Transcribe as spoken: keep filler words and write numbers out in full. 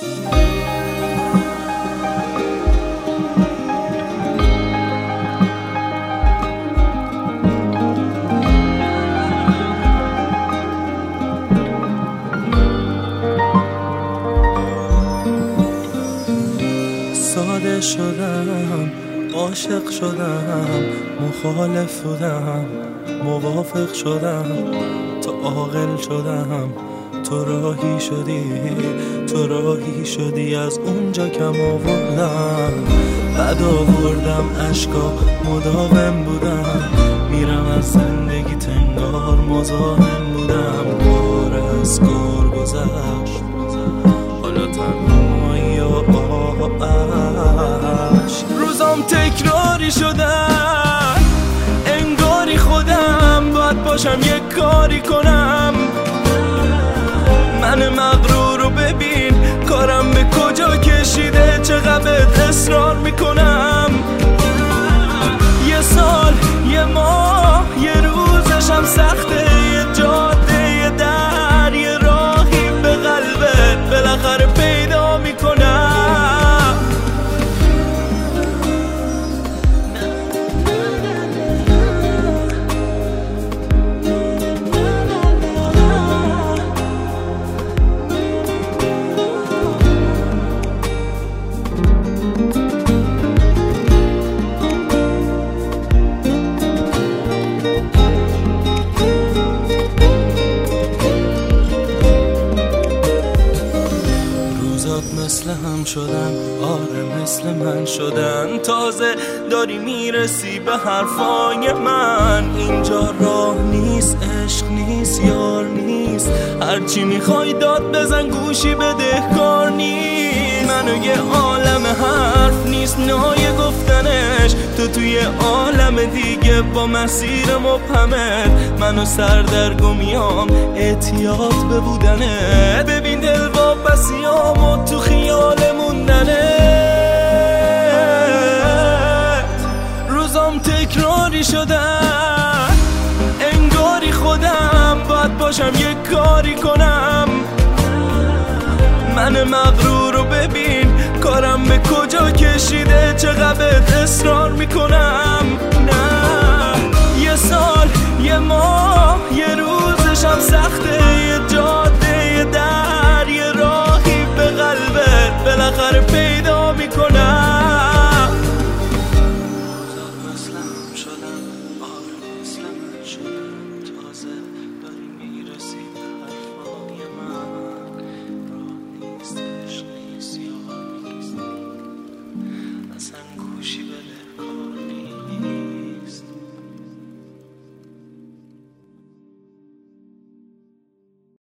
ساده شدم، عاشق شدم، مخالف بودم، موافق شدم، تو عاقل شدم، تو راهی شدی، تو راهی شدی، از اونجا کم آوردم، بعد آوردم عشقا، مداوم بودم، میرم از زندگی تنگار مزاحم بودم، کار از کار گذشت، حالا تنهایی و آهش، روزام تکراری شدن، انگاری خودم باید باشم یک کاری کنم، من مغرور رو ببین کارم به کجا کشیده، چقدر اصرار میکنم، یه سال یه ماه یه روزشم سخته، یه جاده یه در یه راهی به قلبت بالاخره پیدا میکنم، مثل هم شدن، آره مثل من شدن، تازه داری میرسی به حرفای من، اینجا راه نیست، عشق نیست، یار نیست، هرچی میخوای داد بزن گوشی بدهکار نیست، منو یه عالم حرف نیست نای گفتنش، تو توی عالم دیگه با مسیر مبهمت، منو سردرگمیام احتیاط به بودنت، ببین دل واپسیامو تو خیال موندنت، روزام تکراری شدن، انگاری خودم باید باشم یک کاری کنم، من مغرور رو ببین کارم به کجا کشیده، چقدر اصرار میکنم، نه یه سال یه ماه یه روزشم سخته،